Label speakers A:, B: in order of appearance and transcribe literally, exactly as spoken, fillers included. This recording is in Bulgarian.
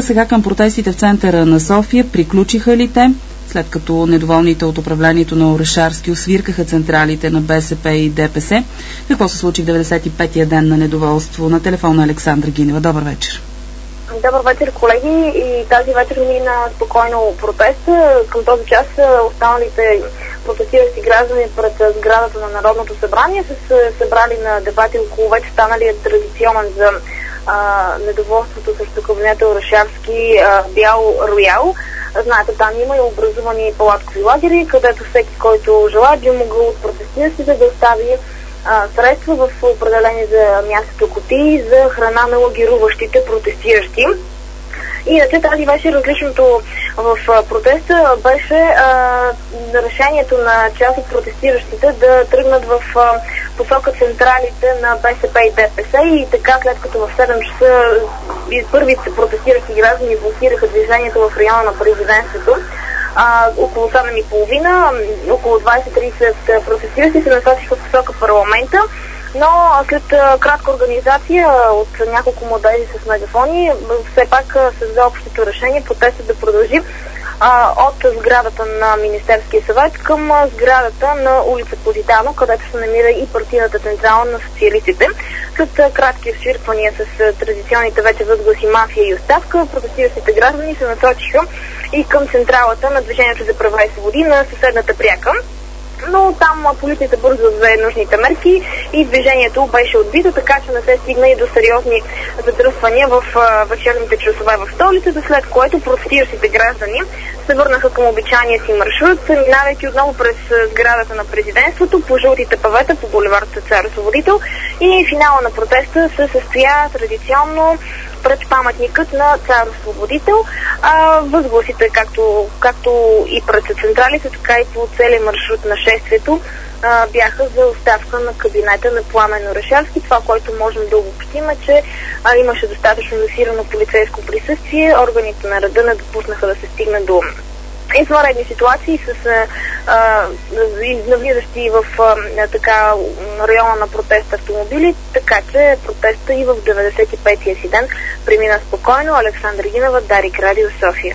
A: сега към протестите в центъра на София. Приключиха ли те? След като недоволните от управлението на Орешарски освиркаха централите на БСП и ДПС. Какво се случи в деветдесет и петия ден на недоволство? На телефона Александра Гинева. Добър вечер.
B: Добър вечер, колеги. И тази вечер мина спокойно протеста. Към този час останалите протестиращи граждани пред сградата на Народното събрание са се събрали на дебати около вече станалия традиционен за а, недоволството срещу кабинета Орешарски а, бял роял. Знаете, там има и образувани палаткови лагери, където всеки, който желая, би могъл от протестиращите да остави а, средства в определени за мястото кутии за храна на лагеруващите протестиращи. Иначе тази беше различното в протеста, беше а, решението на част от протестиращите да тръгнат в а, посока централите на БСП и ДПС и така, след като в седем часа първите протестиращи граждани блокираха движението в района на президентството, а, около седем и половина, около двайсет до трийсет протестиращи се насочиха в посока парламента. Но след кратка организация от няколко младежи с мегафони, все пак се взе общото решение протестът да продължи а, от сградата на Министерския съвет към сградата на улица Позитано, където се намира и партийната централа на социалистите. След кратки свирквания с традиционните вече възгласи мафия и оставка, протестиращите граждани се насочиха и към централата на Движението за права и свободи на съседната Пряка. Но там полицията бързо взе нужните мерки и движението беше отбито, така че не се стигна и до сериозни задръствания в вечерните часове в столицата, след което протестиращите граждани се върнаха към обичайния си маршрут, минавайки отново през сградата на президентството, по жълтите павета, по булевард Цар Освободител, и финала на протеста се състоя традиционно пред паметникът на Цар Освободител. А, възгласите, както, както и пред централите, така и по целия маршрут на шествието, а, бяха за оставка на кабинета на Пламен Орешарски. Това, което можем да обобщим, е, че а, имаше достатъчно засилено полицейско присъствие, органите на реда не допуснаха да се стигне до извънредни ситуации с а, навлизащи в а, така района на протест автомобили, така че протеста и в деветдесет и петия си ден премина спокойно. Александра Гинева, Дарик Радио, София.